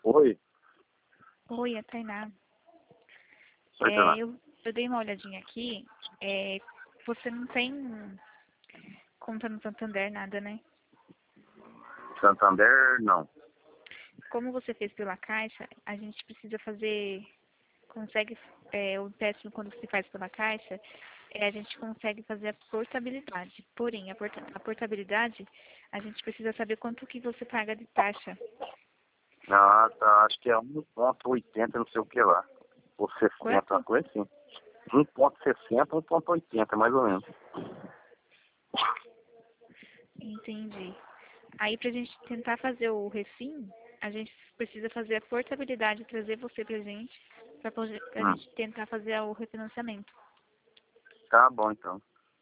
Oi, Oi, é Tainá. oi, Tainá. Eu dei uma olhadinha aqui. Você não tem conta no Santander, nada, né? Santander, não. Como você fez pela Caixa, a gente precisa fazer. Consegue. O teste quando se faz pela Caixa, a gente consegue fazer a portabilidade. Porém, a portabilidade, a gente precisa saber quanto que você paga de taxa. Ah, tá, acho que é 1,80, não sei o que lá. Ou 60, uma Quanto? coisa assim. 1,60, 1,80, mais ou menos. Entendi. Aí, pra gente tentar fazer o refim, a gente precisa fazer a portabilidade, trazer você pra gente, pra Hum, gente tentar fazer o refinanciamento. tá bom, então.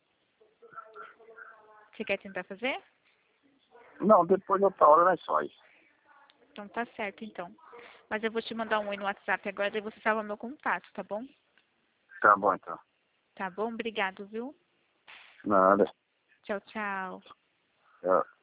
Você quer tentar fazer? Não, depois de outra hora nós só isso. Então tá certo, então. Mas eu vou te mandar um oi no WhatsApp agora, daí você salva meu contato, tá bom? Tá bom, então. Tá bom? Obrigado, viu? Nada. Tchau, tchau. Tchau.